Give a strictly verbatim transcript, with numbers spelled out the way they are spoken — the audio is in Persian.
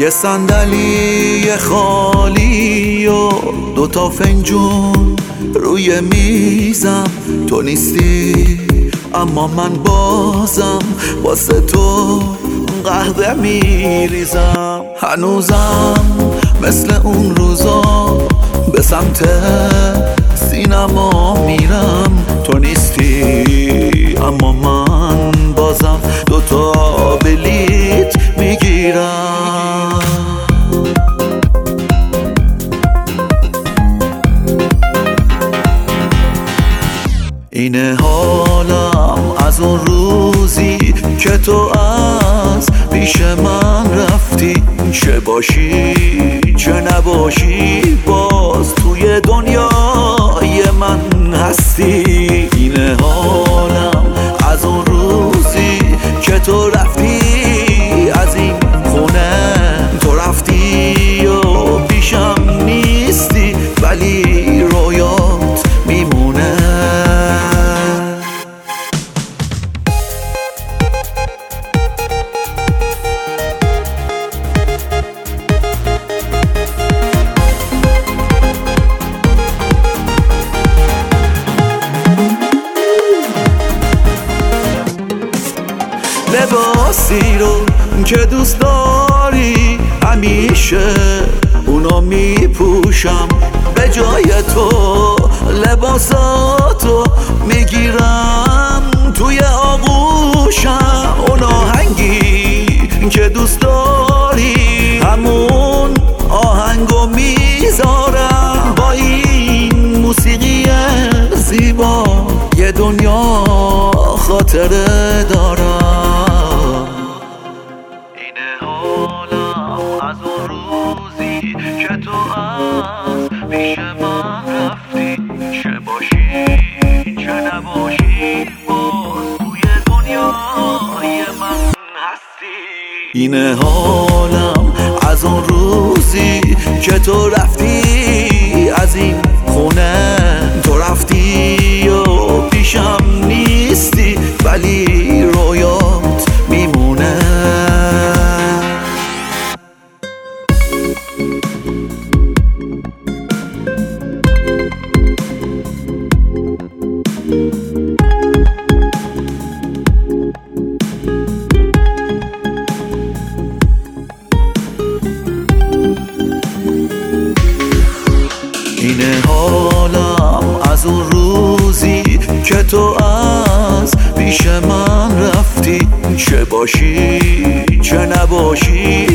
یه صندلی خالی و دوتا فنجون روی میزم، تو نیستی اما من بازم واسه تو قهوه میریزم. هنوزم مثل اون روزا به سمت سینما میرم، تو نیستی اما من بازم دوتا بلیت میگیرم. اینه حالم از اون روزی که تو از پیش من رفتی، چه باشی چه نباشی باز توی دنیای من هستی. اینه حالم از اون روزی که تو رفتی از این خونه، تو رفتی و پیشم نیستی ولی رویات میمونه. لباسی رو که دوست داری همیشه اونو میپوشم، به جای تو لباساتو میگیرم توی آغوشم. اون آهنگی که دوست داری همون آهنگو میذارم، با این موسیقی زیبا یه دنیا خاطره دارم. اینه حالم از اون روزی که تو از پیش من رفتی، چه باشی چه نباشی باز توی دنیای من هستی. اینه حالم از اون روزی که تو رفتی از این خونه، تو رفتی و پیشم نیستی ولی رویات میمونه. اینه حالم از اون روزی که تو از پیش من رفتی، چه باشی چه نباشی